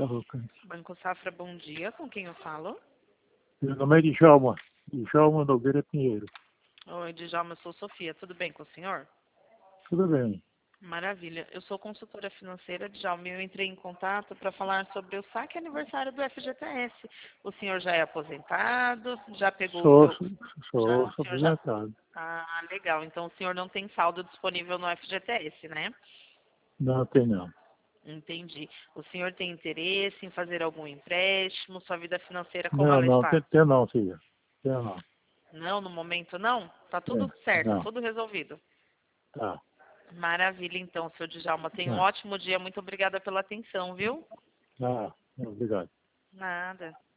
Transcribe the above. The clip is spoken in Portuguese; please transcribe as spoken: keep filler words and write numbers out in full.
Arrocantes. Banco Safra, bom dia. Com quem eu falo? Meu nome é Djalma. Djalma Nogueira Pinheiro. Oi, Djalma, eu sou Sofia. Tudo bem com o senhor? Tudo bem. Maravilha. Eu sou consultora financeira, Djalma, e eu entrei em contato para falar sobre o saque aniversário do F G T S. O senhor já é aposentado? Já pegou o Sou, seu... Já, sou, o sou senhor já... aposentado. Ah, legal. Então o senhor não tem saldo disponível no F G T S, né? Não tem não. Entendi. O senhor tem interesse em fazer algum empréstimo? Sua vida financeira, como Não, ela não, está? tem, tem não, filha. Tem não. Não, no momento não? Tá tudo É, certo, não. tudo resolvido. Tá. Maravilha, então, seu Djalma. Tenha um Tá. ótimo dia. Muito obrigada pela atenção, viu? Ah, obrigado. Nada.